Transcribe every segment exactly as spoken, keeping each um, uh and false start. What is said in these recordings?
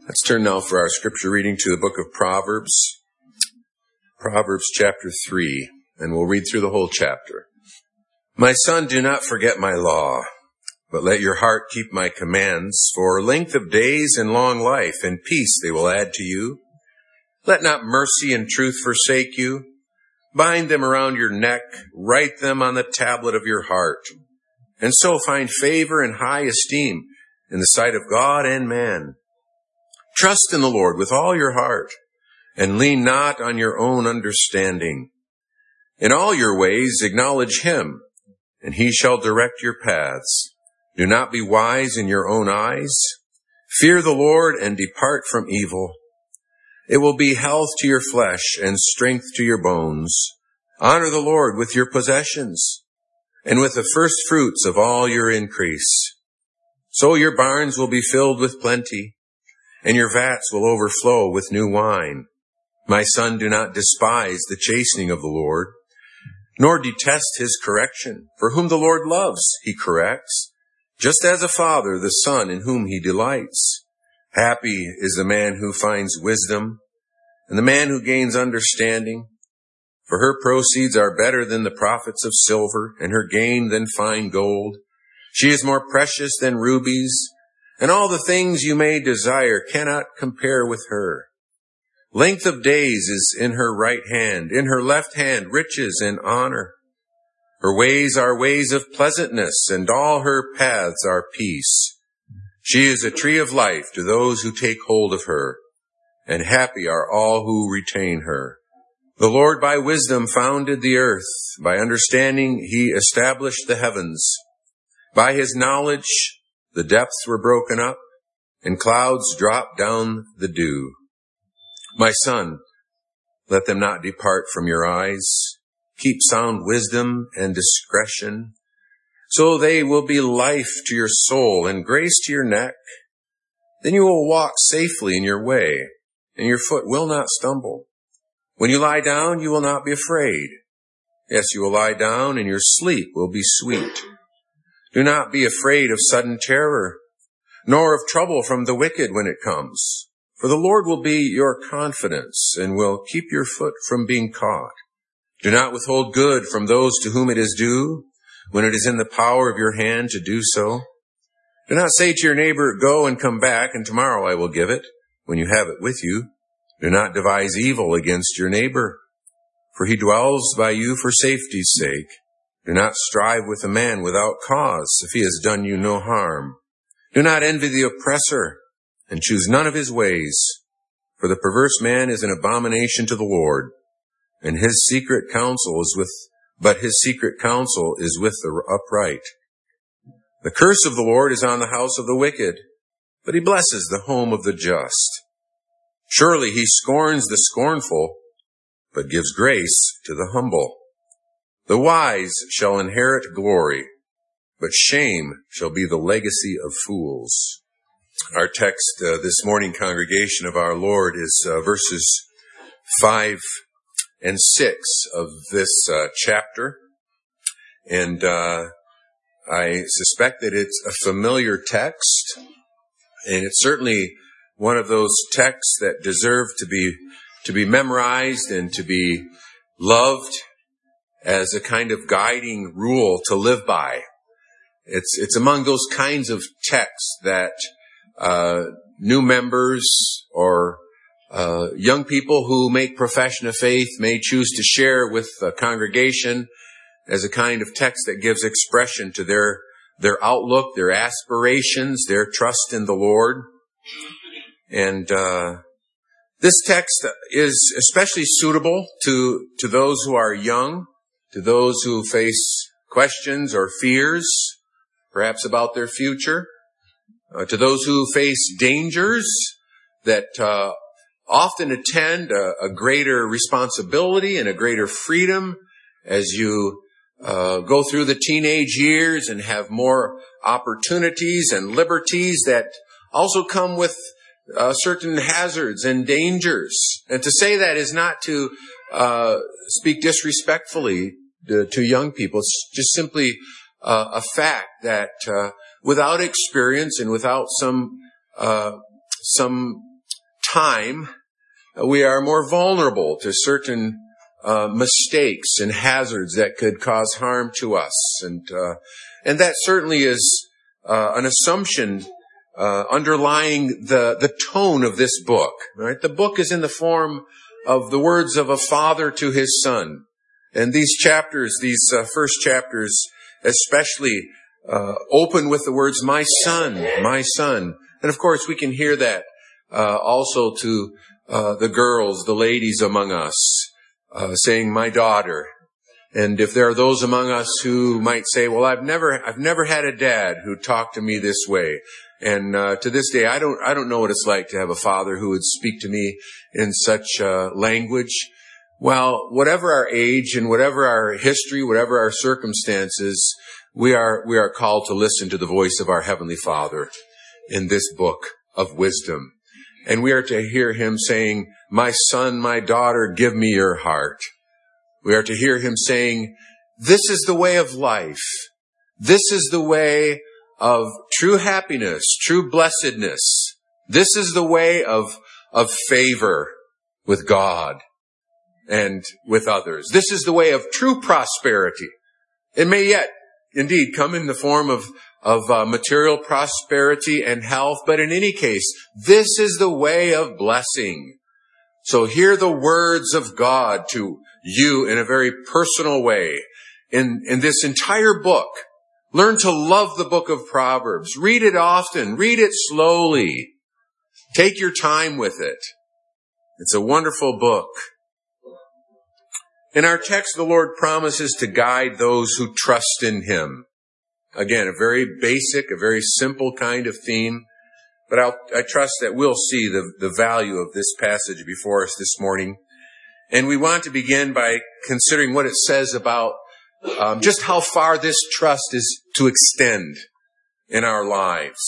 Let's turn now for our scripture reading to the book of Proverbs, Proverbs chapter three, and we'll read through the whole chapter. My son, do not forget my law, but let your heart keep my commands, for length of days and long life and peace they will add to you. Let not mercy and truth forsake you. Bind them around your neck, write them on the tablet of your heart, and so find favor and high esteem in the sight of God and man. Trust in the Lord with all your heart, and lean not on your own understanding. In all your ways acknowledge him, and he shall direct your paths. Do not be wise in your own eyes. Fear the Lord and depart from evil. It will be health to your flesh and strength to your bones. Honor the Lord with your possessions, and with the first fruits of all your increase. So your barns will be filled with plenty, and your vats will overflow with new wine. My son, do not despise the chastening of the Lord, nor detest his correction. For whom the Lord loves, he corrects, just as a father the son in whom he delights. Happy is the man who finds wisdom, and the man who gains understanding. For her proceeds are better than the profits of silver, and her gain than fine gold. She is more precious than rubies, and all the things you may desire cannot compare with her. Length of days is in her right hand, in her left hand riches and honor. Her ways are ways of pleasantness, and all her paths are peace. She is a tree of life to those who take hold of her, and happy are all who retain her. The Lord by wisdom founded the earth, by understanding he established the heavens. By his knowledge the depths were broken up, and clouds dropped down the dew. My son, let them not depart from your eyes. Keep sound wisdom and discretion, so they will be life to your soul and grace to your neck. Then you will walk safely in your way, and your foot will not stumble. When you lie down, you will not be afraid. Yes, you will lie down, and your sleep will be sweet. Do not be afraid of sudden terror, nor of trouble from the wicked when it comes. For the Lord will be your confidence, and will keep your foot from being caught. Do not withhold good from those to whom it is due, when it is in the power of your hand to do so. Do not say to your neighbor, go and come back, and tomorrow I will give it, when you have it with you. Do not devise evil against your neighbor, for he dwells by you for safety's sake. Do not strive with a man without cause, if he has done you no harm. Do not envy the oppressor, and choose none of his ways. For the perverse man is an abomination to the Lord, and his secret counsel is with, but his secret counsel is with the upright. The curse of the Lord is on the house of the wicked, but he blesses the home of the just. Surely he scorns the scornful, but gives grace to the humble. The wise shall inherit glory, but shame shall be the legacy of fools. Our text uh, this morning, congregation of our Lord, is uh, verses five and six of this uh, chapter. And uh, I suspect that it's a familiar text, and it's certainly one of those texts that deserve to be to be memorized and to be loved as a kind of guiding rule to live by. It's it's among those kinds of texts that uh, new members or uh, young people who make profession of faith may choose to share with the congregation as a kind of text that gives expression to their their outlook, their aspirations, their trust in the Lord. And uh, this text is especially suitable to to those who are young, to those who face questions or fears, perhaps about their future, uh, to those who face dangers that uh, often attend a, a greater responsibility and a greater freedom as you uh, go through the teenage years and have more opportunities and liberties that also come with uh, certain hazards and dangers. And to say that is not to uh, speak disrespectfully to, to young people. It's just simply uh, a fact that uh, without experience and without some uh, some time, we are more vulnerable to certain uh, mistakes and hazards that could cause harm to us. And uh, and that certainly is uh, an assumption uh, underlying the, the tone of this book. Right? The book is in the form of the words of a father to his son. And these chapters, these uh, first chapters especially, uh, open with the words, my son, my son. And of course, we can hear that uh, also to uh, the girls, the ladies among us, uh, saying, my daughter. And if there are those among us who might say, well, I've never, I've never had a dad who talked to me this way. And uh, to this day, I don't, I don't know what it's like to have a father who would speak to me in such uh, language. Well, whatever our age and whatever our history, whatever our circumstances, we are, we are called to listen to the voice of our Heavenly Father in this book of wisdom. And we are to hear him saying, my son, my daughter, give me your heart. We are to hear him saying, this is the way of life. This is the way of true happiness, true blessedness. This is the way of, of favor with God and with others. This is the way of true prosperity. It may yet indeed come in the form of, of uh, material prosperity and health, but in any case, this is the way of blessing. So hear the words of God to you in a very personal way in, in this entire book. Learn to love the book of Proverbs. Read it often. Read it slowly. Take your time with it. It's a wonderful book. In our text, the Lord promises to guide those who trust in him. Again, a very basic, a very simple kind of theme. But I'll, I trust that we'll see the, the value of this passage before us this morning. And we want to begin by considering what it says about um, just how far this trust is to extend in our lives.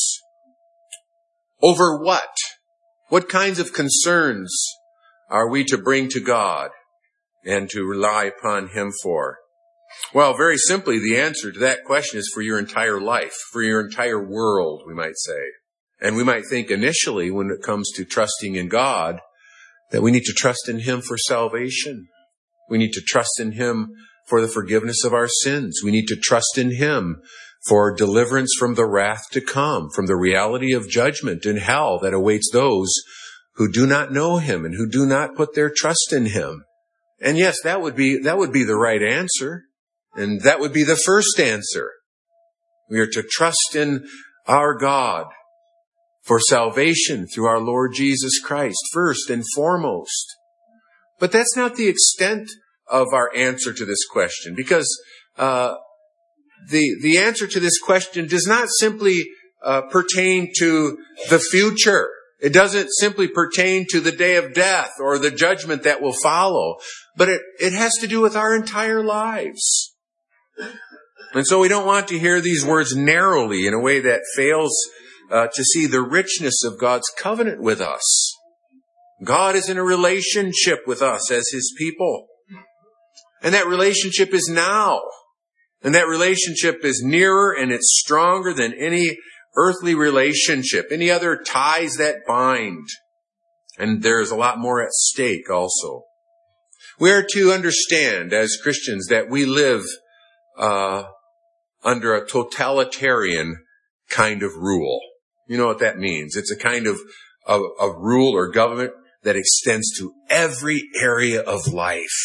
Over what? What kinds of concerns are we to bring to God and to rely upon him for? Well, very simply, the answer to that question is for your entire life, for your entire world, we might say. And we might think initially, when it comes to trusting in God, that we need to trust in him for salvation. We need to trust in him for the forgiveness of our sins. We need to trust in him for deliverance from the wrath to come, from the reality of judgment and hell that awaits those who do not know him and who do not put their trust in him. And yes, that would be, that would be the right answer. And that would be the first answer. We are to trust in our God for salvation through our Lord Jesus Christ, first and foremost. But that's not the extent of our answer to this question, because uh the the answer to this question does not simply uh pertain to the future. It doesn't simply pertain to the day of death or the judgment that will follow, but it, it has to do with our entire lives. And so we don't want to hear these words narrowly in a way that fails Uh, to see the richness of God's covenant with us. God is in a relationship with us as his people. And that relationship is now. And that relationship is nearer and it's stronger than any earthly relationship, any other ties that bind. And there's a lot more at stake also. We are to understand as Christians that we live uh, under a totalitarian kind of rule. You know what that means. It's a kind of, of, of rule or government that extends to every area of life.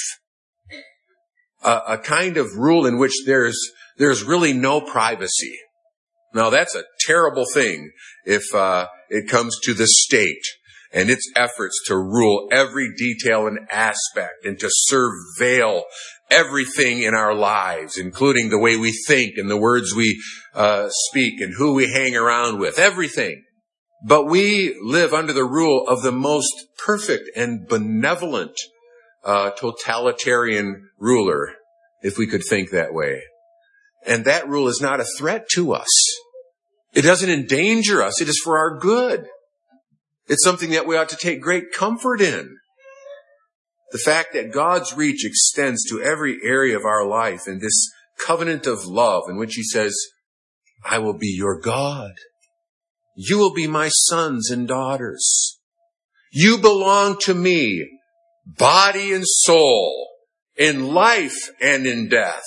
A, a kind of rule in which there's, there's really no privacy. Now that's a terrible thing if, uh, it comes to the state and its efforts to rule every detail and aspect and to surveil everything in our lives, including the way we think and the words we uh, speak and who we hang around with, everything. But we live under the rule of the most perfect and benevolent uh, totalitarian ruler, if we could think that way. And that rule is not a threat to us. It doesn't endanger us. It is for our good. It's something that we ought to take great comfort in. The fact that God's reach extends to every area of our life in this covenant of love in which he says, I will be your God. You will be my sons and daughters. You belong to me, body and soul, in life and in death,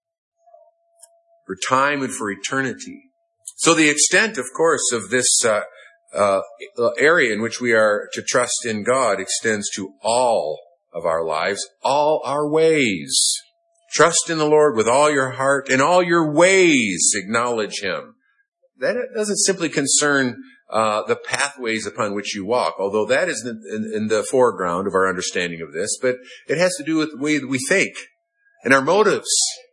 for time and for eternity. So the extent, of course, of this uh, uh, area in which we are to trust in God extends to all of our lives, all our ways. Trust in the Lord with all your heart. In all your ways, acknowledge Him. That doesn't simply concern uh, the pathways upon which you walk, although that is in, in, in the foreground of our understanding of this, but it has to do with the way that we think and our motives.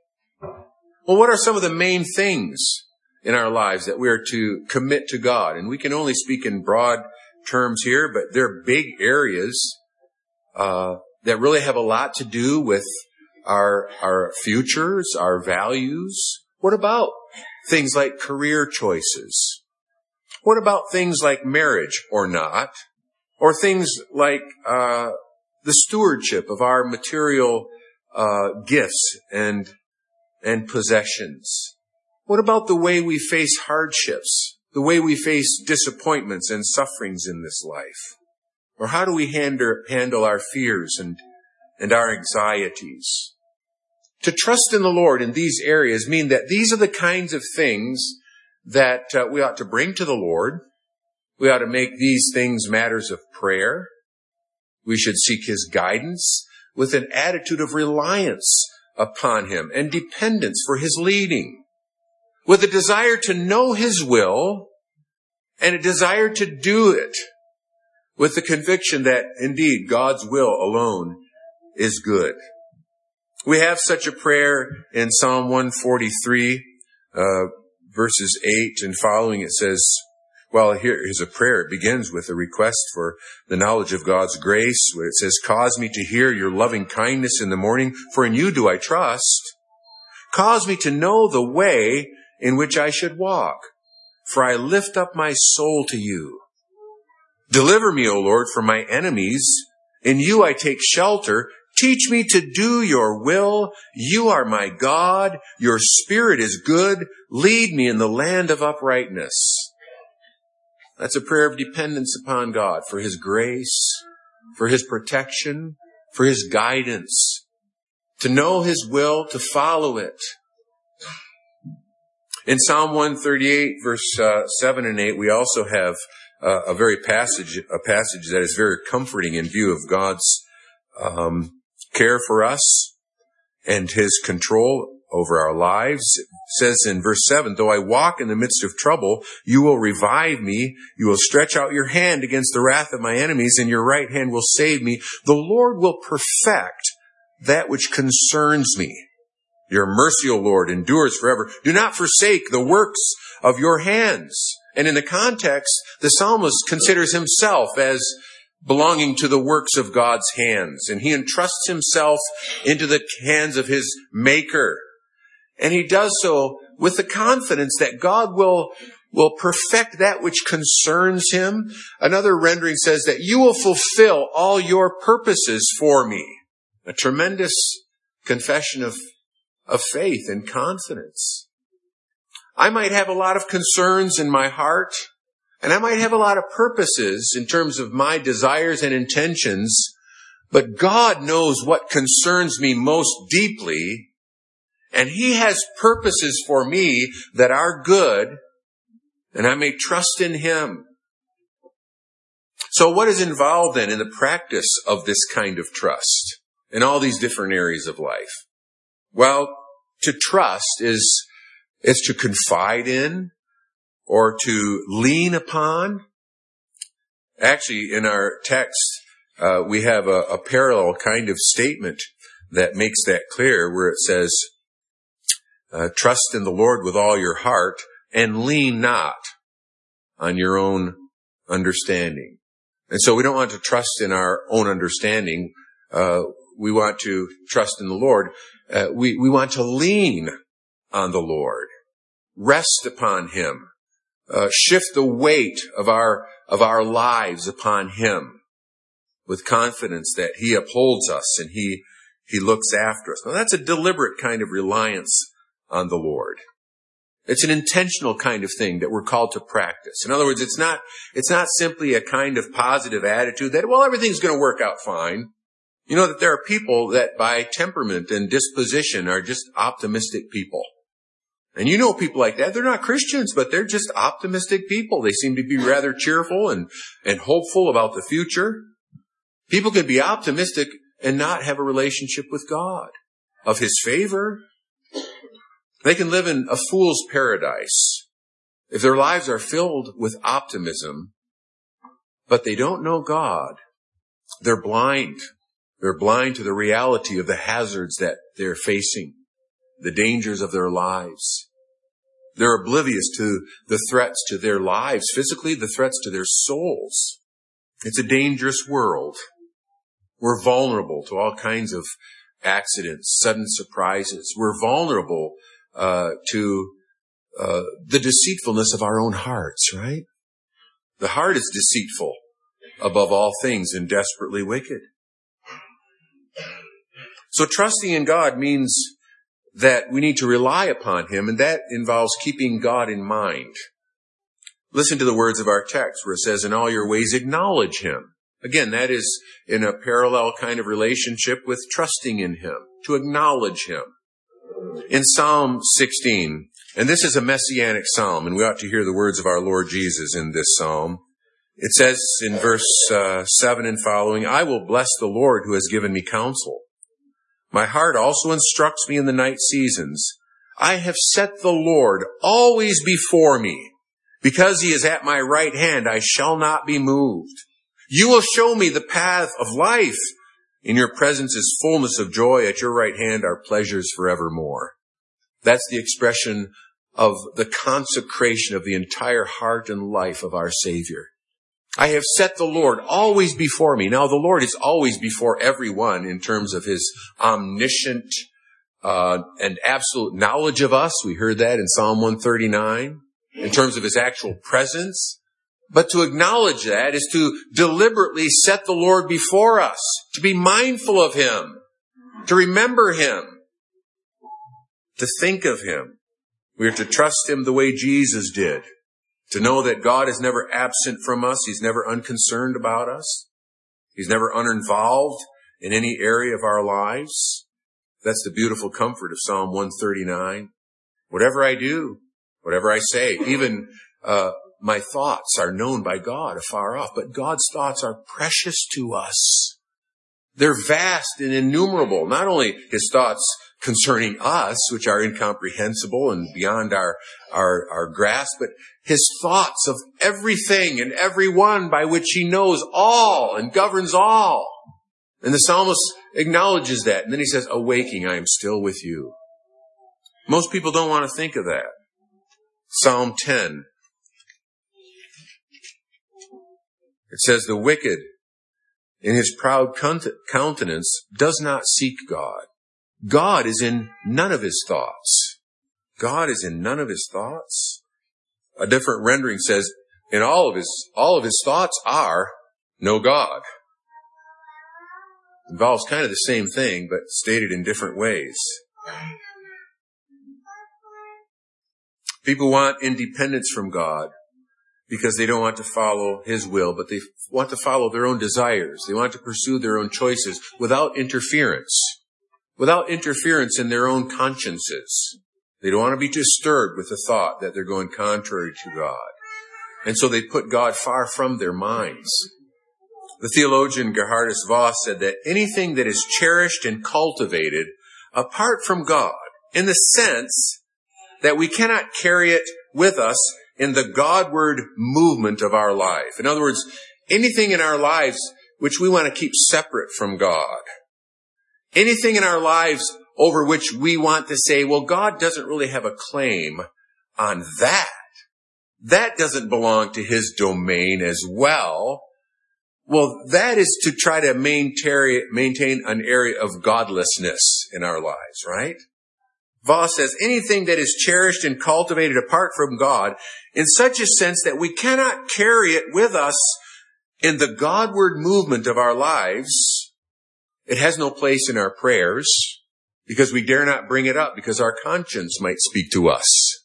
Well, what are some of the main things in our lives that we are to commit to God? And we can only speak in broad terms here, but they're big areas uh, that really have a lot to do with our our futures, our values. What about things like career choices? What about things like marriage or not? Or things like uh the stewardship of our material uh gifts and and possessions? What about the way we face hardships, the way we face disappointments and sufferings in this life? Or how do we handle, handle our fears and, and our anxieties? To trust in the Lord in these areas mean that these are the kinds of things that uh, we ought to bring to the Lord. We ought to make these things matters of prayer. We should seek His guidance with an attitude of reliance upon Him and dependence for His leading, with a desire to know His will and a desire to do it, with the conviction that indeed God's will alone is good. We have such a prayer in Psalm one forty-three, uh, verses eight and following. It says, well, here is a prayer. It begins with a request for the knowledge of God's grace, where it says, cause me to hear your loving kindness in the morning, for in you do I trust. Cause me to know the way in which I should walk, for I lift up my soul to you. Deliver me, O Lord, from my enemies. In you I take shelter. Teach me to do your will. You are my God. Your spirit is good. Lead me in the land of uprightness. That's a prayer of dependence upon God for His grace, for His protection, for His guidance, to know His will, to follow it. In Psalm one thirty-eight, verse uh, seven and eight, we also have uh, a very passage, a passage that is very comforting in view of God's um, care for us and His control over our lives. It says in verse seven, though I walk in the midst of trouble, you will revive me. You will stretch out your hand against the wrath of my enemies, and your right hand will save me. The Lord will perfect that which concerns me. Your mercy, O Lord, endures forever. Do not forsake the works of your hands. And in the context, the psalmist considers himself as belonging to the works of God's hands. And he entrusts himself into the hands of his Maker. And he does so with the confidence that God will, will perfect that which concerns him. Another rendering says that you will fulfill all your purposes for me. A tremendous confession of, of faith and confidence. I might have a lot of concerns in my heart, and I might have a lot of purposes in terms of my desires and intentions, but God knows what concerns me most deeply, and He has purposes for me that are good, and I may trust in Him. So what is involved then in the practice of this kind of trust in all these different areas of life? Well, to trust is, is to confide in or to lean upon. Actually, in our text, uh, we have a, a parallel kind of statement that makes that clear, where it says, uh, trust in the Lord with all your heart and lean not on your own understanding. And so we don't want to trust in our own understanding. Uh, we want to trust in the Lord. Uh, we, we want to lean on the Lord, rest upon Him, uh, shift the weight of our, of our lives upon Him with confidence that He upholds us and He, He looks after us. Now that's a deliberate kind of reliance on the Lord. It's an intentional kind of thing that we're called to practice. In other words, it's not, it's not simply a kind of positive attitude that, well, everything's going to work out fine. You know that there are people that by temperament and disposition are just optimistic people. And you know people like that. They're not Christians, but they're just optimistic people. They seem to be rather cheerful and, and hopeful about the future. People can be optimistic and not have a relationship with God, of His favor. They can live in a fool's paradise if their lives are filled with optimism, but they don't know God. They're blind. They're blind to the reality of the hazards that they're facing, the dangers of their lives. They're oblivious to the threats to their lives, physically, the threats to their souls. It's a dangerous world. We're vulnerable to all kinds of accidents, sudden surprises. We're vulnerable uh, to uh, the deceitfulness of our own hearts, right? The heart is deceitful above all things and desperately wicked. So trusting in God means that we need to rely upon Him, and that involves keeping God in mind. Listen to the words of our text where it says, in all your ways acknowledge Him. Again, that is in a parallel kind of relationship with trusting in Him, to acknowledge Him. In Psalm sixteen, and this is a messianic psalm, and we ought to hear the words of our Lord Jesus in this psalm. It says in verse uh, seven and following, I will bless the Lord who has given me counsel. My heart also instructs me in the night seasons. I have set the Lord always before me. Because He is at my right hand, I shall not be moved. You will show me the path of life. In your presence is fullness of joy. At your right hand are pleasures forevermore. That's the expression of the consecration of the entire heart and life of our Savior. I have set the Lord always before me. Now, the Lord is always before everyone in terms of His omniscient uh, and absolute knowledge of us. We heard that in Psalm one thirty-nine. In terms of His actual presence. But to acknowledge that is to deliberately set the Lord before us, to be mindful of Him, to remember Him, to think of Him. We are to trust Him the way Jesus did, to know that God is never absent from us. He's never unconcerned about us. He's never uninvolved in any area of our lives. That's the beautiful comfort of Psalm one thirty-nine. Whatever I do, whatever I say, even uh my thoughts are known by God afar off, but God's thoughts are precious to us. They're vast and innumerable. Not only His thoughts concerning us, which are incomprehensible and beyond our, our, our grasp, but His thoughts of everything and everyone by which He knows all and governs all. And the psalmist acknowledges that. And then he says, awaking, I am still with you. Most people don't want to think of that. Psalm ten. It says, the wicked in his proud countenance does not seek God. God is in none of his thoughts. God is in none of his thoughts. A different rendering says, in all of his, all of his thoughts are no God. Involves kind of the same thing, but stated in different ways. People want independence from God because they don't want to follow His will, but they want to follow their own desires. They want to pursue their own choices without interference, without interference in their own consciences. They don't want to be disturbed with the thought that they're going contrary to God. And so they put God far from their minds. The theologian Gerhardus Voss said that anything that is cherished and cultivated apart from God, in the sense that we cannot carry it with us in the Godward movement of our life. In other words, anything in our lives which we want to keep separate from God. Anything in our lives over which we want to say, well, God doesn't really have a claim on that. That doesn't belong to His domain as well. Well, that is to try to maintain an area of godlessness in our lives, right? Voss says, anything that is cherished and cultivated apart from God, in such a sense that we cannot carry it with us in the Godward movement of our lives, it has no place in our prayers, because we dare not bring it up, because our conscience might speak to us.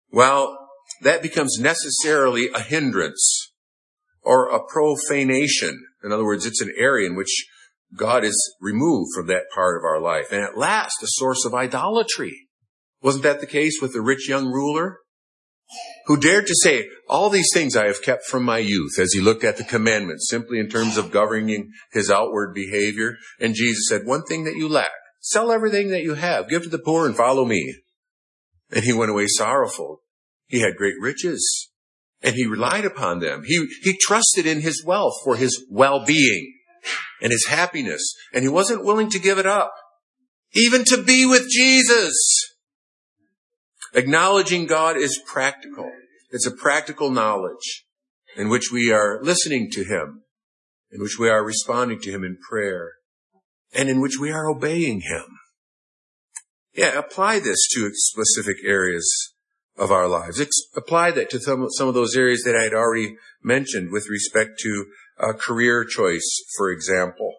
well, that becomes necessarily a hindrance or a profanation. In other words, it's an area in which God is removed from that part of our life. And at last, a source of idolatry. Wasn't that the case with the rich young ruler who dared to say, all these things I have kept from my youth, as he looked at the commandments, simply in terms of governing his outward behavior. And Jesus said, one thing that you lack, sell everything that you have, give to the poor and follow me. And he went away sorrowful. He had great riches and he relied upon them. He, he trusted in his wealth for his well-being and his happiness. And he wasn't willing to give it up, even to be with Jesus. Acknowledging God is practical. It's a practical knowledge in which we are listening to him, in which we are responding to him in prayer, and in which we are obeying him. Yeah, apply this to specific areas of our lives. Ex- apply that to some, some of those areas that I had already mentioned with respect to uh, career choice, for example.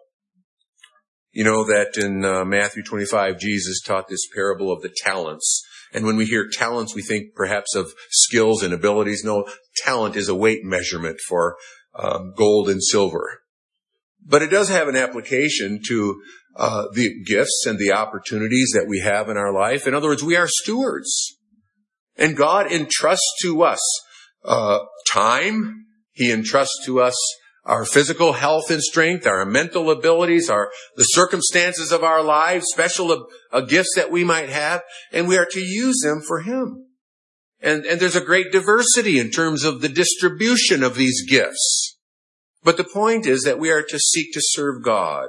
You know that in uh, Matthew twenty-five, Jesus taught this parable of the talents. And when we hear talents, we think perhaps of skills and abilities. No, talent is a weight measurement for um, gold and silver. But it does have an application to uh, the gifts and the opportunities that we have in our life. In other words, we are stewards. And God entrusts to us uh, time. He entrusts to us our physical health and strength, our mental abilities, our the circumstances of our lives, special uh, uh, gifts that we might have, and we are to use them for him. And, and there's a great diversity in terms of the distribution of these gifts. But the point is that we are to seek to serve God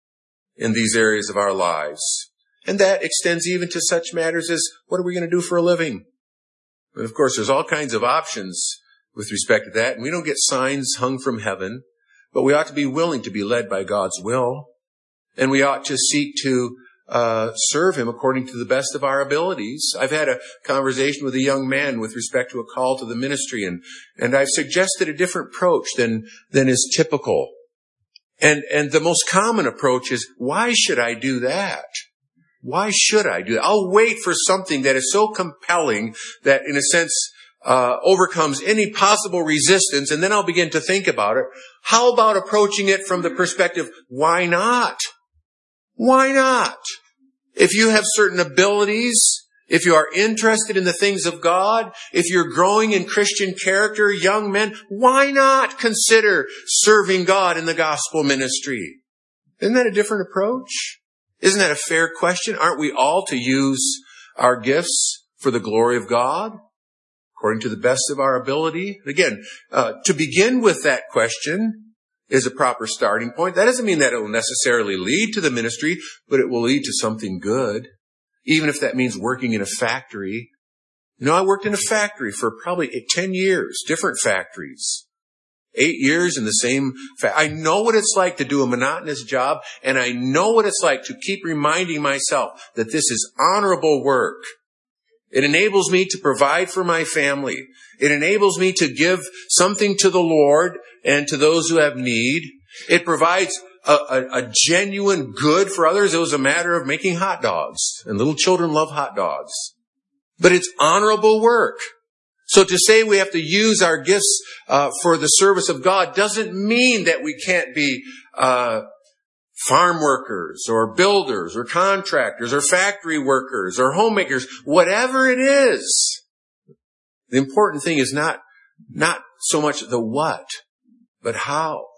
in these areas of our lives. And that extends even to such matters as, what are we going to do for a living? And of course, there's all kinds of options with respect to that. And we don't get signs hung from heaven, but we ought to be willing to be led by God's will. And we ought to seek to uh serve him according to the best of our abilities. I've had a conversation with a young man with respect to a call to the ministry, and and I've suggested a different approach than than is typical. And and the most common approach is, why should I do that? Why should I do that? I'll wait for something that is so compelling that, in a sense, uh overcomes any possible resistance, and then I'll begin to think about it. How about approaching it from the perspective, why not? Why not? If you have certain abilities, if you are interested in the things of God, if you're growing in Christian character, young men, why not consider serving God in the gospel ministry? Isn't that a different approach? Isn't that a fair question? Aren't we all to use our gifts for the glory of God, according to the best of our ability? Again, uh, to begin with that question is a proper starting point. That doesn't mean that it will necessarily lead to the ministry, but it will lead to something good, even if that means working in a factory. You know, I worked in a factory for probably ten years, different factories, eight years in the same fa- I know what it's like to do a monotonous job, and I know what it's like to keep reminding myself that this is honorable work. It enables me to provide for my family. It enables me to give something to the Lord and to those who have need. It provides a, a, a genuine good for others. It was a matter of making hot dogs, and little children love hot dogs. But it's honorable work. So to say we have to use our gifts uh, for the service of God doesn't mean that we can't be uh farm workers or builders or contractors or factory workers or homemakers, whatever it is. The important thing is not, not so much the what, but how,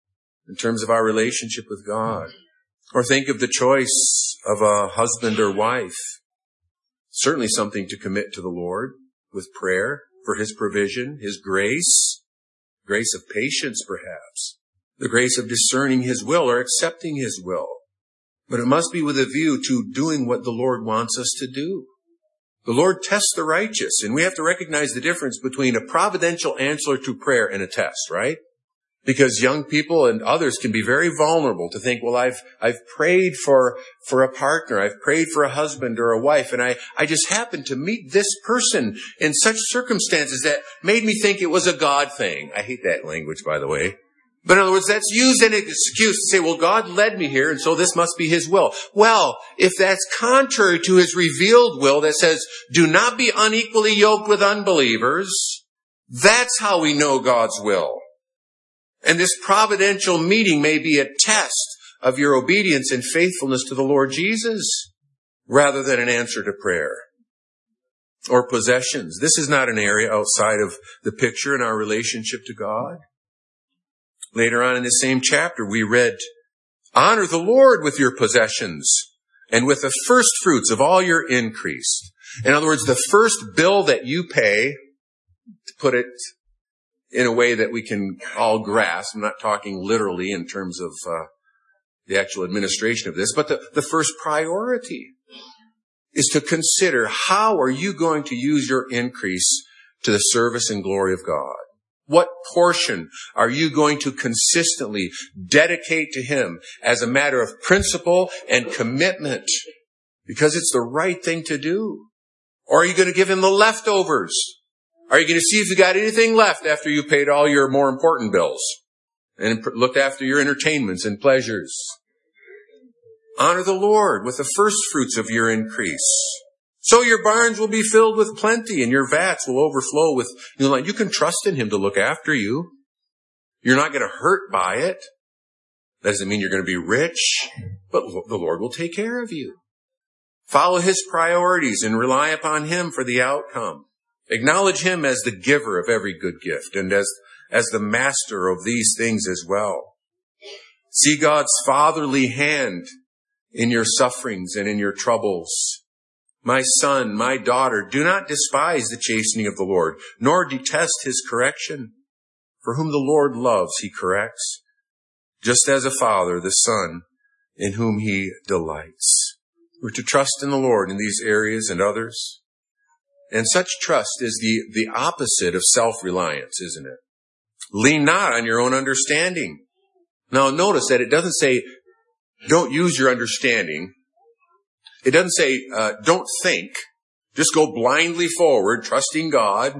in terms of our relationship with God. Or think of the choice of a husband or wife. Certainly something to commit to the Lord with prayer for his provision, his grace, grace of patience perhaps. The grace of discerning his will or accepting his will. But it must be with a view to doing what the Lord wants us to do. The Lord tests the righteous, and we have to recognize the difference between a providential answer to prayer and a test, right? Because young people and others can be very vulnerable to think, well, I've, I've prayed for, for a partner. I've prayed for a husband or a wife, and I, I just happened to meet this person in such circumstances that made me think it was a God thing. I hate that language, by the way. But in other words, that's used as an excuse to say, well, God led me here, and so this must be His will. Well, if that's contrary to His revealed will that says, do not be unequally yoked with unbelievers, that's how we know God's will. And this providential meeting may be a test of your obedience and faithfulness to the Lord Jesus, rather than an answer to prayer. Or possessions. This is not an area outside of the picture in our relationship to God. Later on in the same chapter, we read, honor the Lord with your possessions and with the first fruits of all your increase. In other words, the first bill that you pay, to put it in a way that we can all grasp, I'm not talking literally in terms of uh, the actual administration of this, but the, the first priority is to consider, how are you going to use your increase to the service and glory of God? What portion are you going to consistently dedicate to Him as a matter of principle and commitment? Because it's the right thing to do. Or are you going to give Him the leftovers? Are you going to see if you got anything left after you paid all your more important bills and looked after your entertainments and pleasures? Honor the Lord with the first fruits of your increase. So your barns will be filled with plenty and your vats will overflow with new wine. You can trust in Him to look after you. You're not going to hurt by it. That doesn't mean you're going to be rich, but the Lord will take care of you. Follow His priorities and rely upon Him for the outcome. Acknowledge Him as the giver of every good gift and as, as the master of these things as well. See God's fatherly hand in your sufferings and in your troubles. My son, my daughter, do not despise the chastening of the Lord, nor detest His correction. For whom the Lord loves, He corrects, just as a father the son in whom He delights. We're to trust in the Lord in these areas and others. And such trust is the, the opposite of self-reliance, isn't it? Lean not on your own understanding. Now notice that it doesn't say, don't use your understanding. It doesn't say, uh, don't think. Just go blindly forward, trusting God.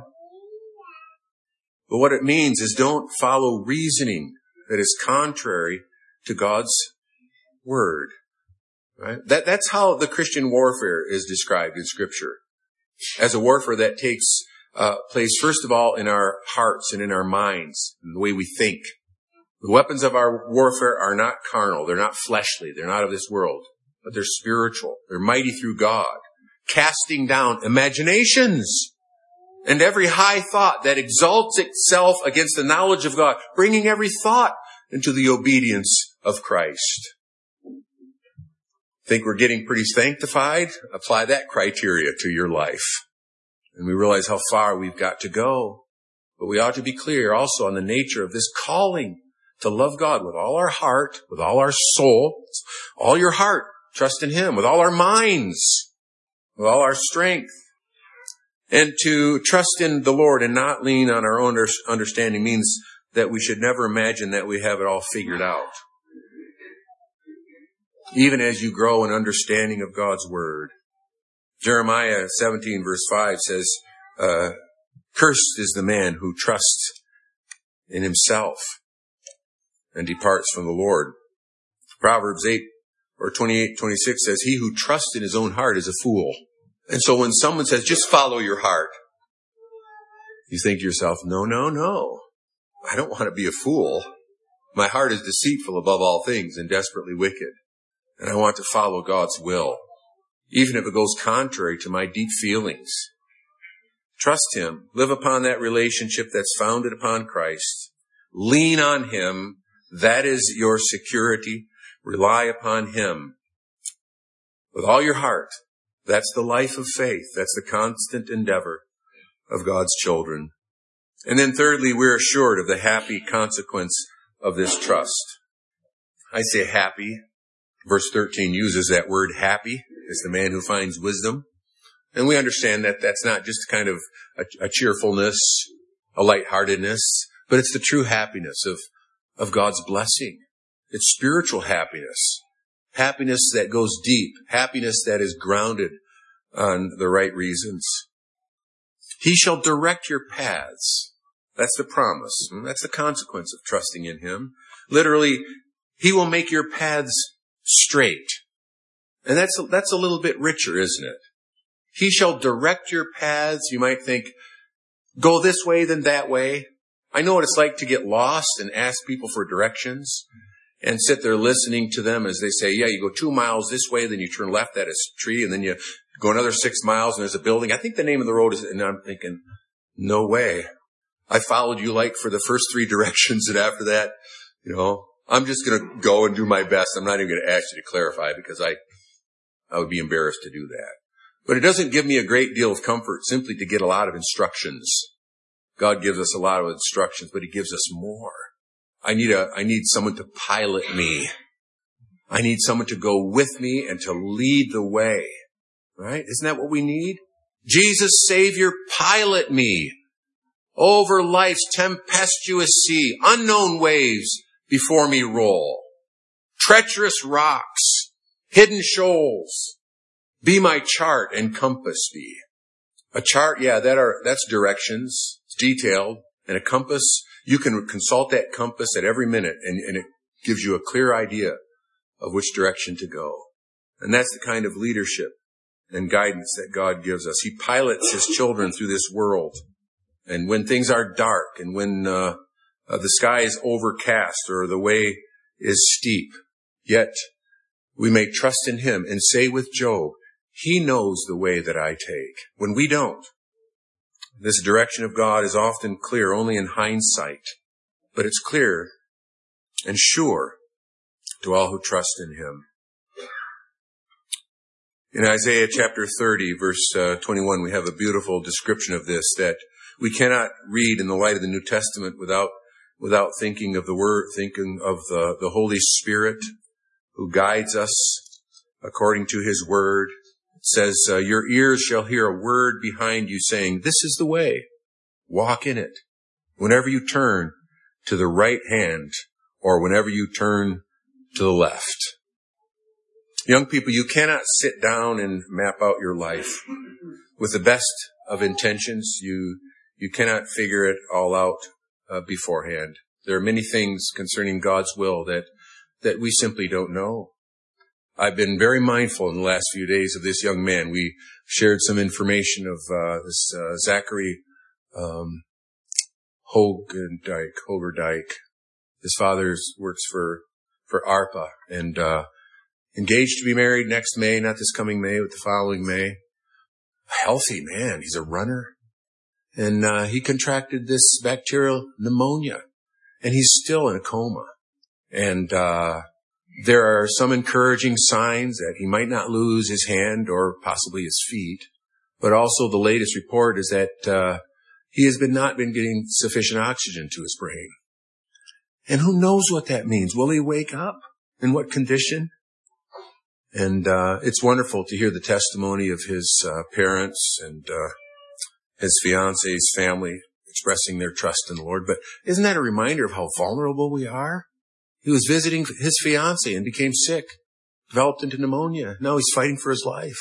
But what it means is don't follow reasoning that is contrary to God's word. Right? That, that's how the Christian warfare is described in Scripture. As a warfare that takes uh, place, first of all, in our hearts and in our minds, in the way we think. The weapons of our warfare are not carnal. They're not fleshly. They're not of this world. But they're spiritual. They're mighty through God. Casting down imaginations and every high thought that exalts itself against the knowledge of God. Bringing every thought into the obedience of Christ. Think we're getting pretty sanctified? Apply that criteria to your life. And we realize how far we've got to go. But we ought to be clear also on the nature of this calling to love God with all our heart, with all our soul, all your heart, trust in Him, with all our minds, with all our strength. And to trust in the Lord and not lean on our own understanding means that we should never imagine that we have it all figured out. Even as you grow in understanding of God's Word. Jeremiah seventeen verse five says, uh, cursed is the man who trusts in himself and departs from the Lord. Proverbs eight or twenty-eight, twenty-six says, he who trusts in his own heart is a fool. And so when someone says, just follow your heart, you think to yourself, no, no, no. I don't want to be a fool. My heart is deceitful above all things and desperately wicked. And I want to follow God's will, even if it goes contrary to my deep feelings. Trust Him. Live upon that relationship that's founded upon Christ. Lean on Him. That is your security. Rely upon Him with all your heart. That's the life of faith. That's the constant endeavor of God's children. And then thirdly, we're assured of the happy consequence of this trust. I say happy. Verse thirteen uses that word happy as the man who finds wisdom. And we understand that that's not just kind of a, a cheerfulness, a lightheartedness, but it's the true happiness of, of God's blessing. It's spiritual happiness. Happiness that goes deep. Happiness that is grounded on the right reasons. He shall direct your paths. That's the promise. That's the consequence of trusting in him. Literally, he will make your paths straight. And that's, that's a little bit richer, isn't it? He shall direct your paths. You might think, go this way, then that way. I know what it's like to get lost and ask people for directions and sit there listening to them as they say, yeah, you go two miles this way, then you turn left at a tree, and then you go another six miles and there's a building. I think the name of the road is, and I'm thinking, no way. I followed you like for the first three directions, and after that, you know, I'm just going to go and do my best. I'm not even going to ask you to clarify because I, I would be embarrassed to do that. But it doesn't give me a great deal of comfort simply to get a lot of instructions. God gives us a lot of instructions, but he gives us more. I need a, I need someone to pilot me. I need someone to go with me and to lead the way. Right? Isn't that what we need? Jesus, Savior, pilot me over life's tempestuous sea. Unknown waves before me roll. Treacherous rocks, hidden shoals. Be my chart and compass be. A chart, yeah, that are, that's directions. It's detailed. And a compass, you can consult that compass at every minute, and, and it gives you a clear idea of which direction to go. And that's the kind of leadership and guidance that God gives us. He pilots his children through this world. And when things are dark, and when uh, uh, the sky is overcast or the way is steep, yet we may trust in him and say with Job, he knows the way that I take. When we don't, this direction of God is often clear only in hindsight, but it's clear and sure to all who trust in him. In Isaiah chapter thirty, verse uh, twenty-one, we have a beautiful description of this, that we cannot read in the light of the New Testament without without thinking of the Word, thinking of the, the Holy Spirit who guides us according to his Word. It says, uh, your ears shall hear a word behind you saying, this is the way, walk in it. Whenever you turn to the right hand or whenever you turn to the left. Young people, you cannot sit down and map out your life with the best of intentions. You, you cannot figure it all out uh, beforehand. There are many things concerning God's will that, that we simply don't know. I've been very mindful in the last few days of this young man. We shared some information of uh, this uh, Zachary um, Hogendijk, Hogerdijk. His father works for for ARPA and uh, engaged to be married next May, not this coming May, but the following May. A healthy man. He's a runner. And uh, he contracted this bacterial pneumonia, and he's still in a coma. And uh there are some encouraging signs that he might not lose his hand or possibly his feet. But also the latest report is that uh he has been not been getting sufficient oxygen to his brain. And who knows what that means? Will he wake up? In what condition? And uh it's wonderful to hear the testimony of his uh parents and uh his fiance's family expressing their trust in the Lord. But isn't that a reminder of how vulnerable we are? He was visiting his fiancée and became sick, developed into pneumonia. Now he's fighting for his life.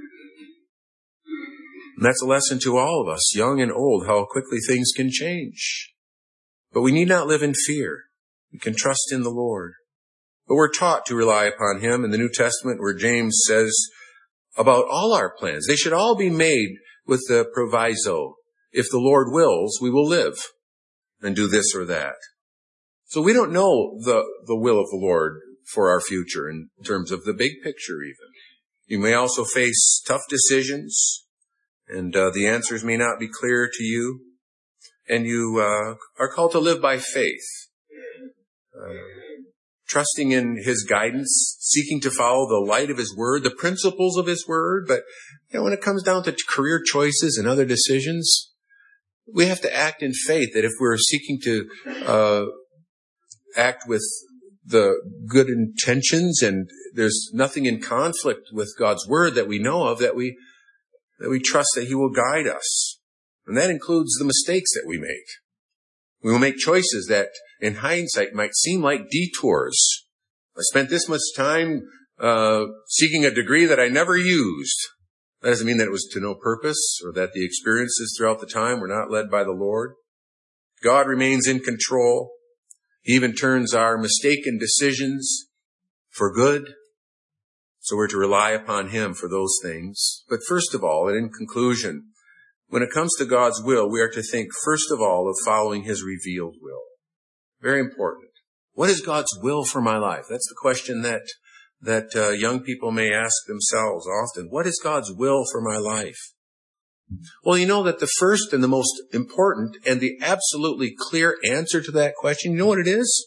And that's a lesson to all of us, young and old, how quickly things can change. But we need not live in fear. We can trust in the Lord. But we're taught to rely upon him in the New Testament, where James says about all our plans, they should all be made with the proviso, if the Lord wills, we will live and do this or that. So we don't know the, the will of the Lord for our future in terms of the big picture even. You may also face tough decisions, and uh, the answers may not be clear to you. And you uh, are called to live by faith, uh, trusting in his guidance, seeking to follow the light of his word, the principles of his word. But you know, when it comes down to career choices and other decisions, we have to act in faith that if we're seeking to uh act with the good intentions and there's nothing in conflict with God's word that we know of, that we that we trust that he will guide us. And that includes the mistakes that we make. We will make choices that in hindsight might seem like detours. I spent this much time uh seeking a degree that I never used. That doesn't mean that it was to no purpose or that the experiences throughout the time were not led by the Lord. God remains in control. He even turns our mistaken decisions for good. So we're to rely upon Him for those things. But first of all, and in conclusion, when it comes to God's will, we are to think first of all of following His revealed will. Very important. What is God's will for my life? That's the question that that uh, young people may ask themselves often. What is God's will for my life? Well, you know that the first and the most important and the absolutely clear answer to that question, you know what it is?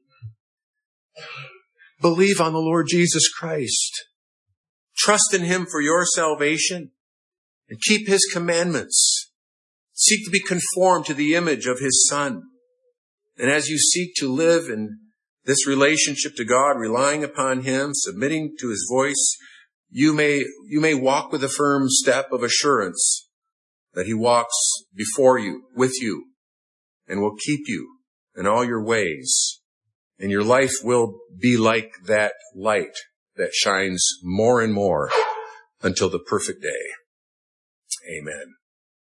Believe on the Lord Jesus Christ. Trust in Him for your salvation and keep His commandments. Seek to be conformed to the image of His Son. And as you seek to live in this relationship to God, relying upon Him, submitting to His voice, you may, you may walk with a firm step of assurance that He walks before you, with you, and will keep you in all your ways. And your life will be like that light that shines more and more until the perfect day. Amen.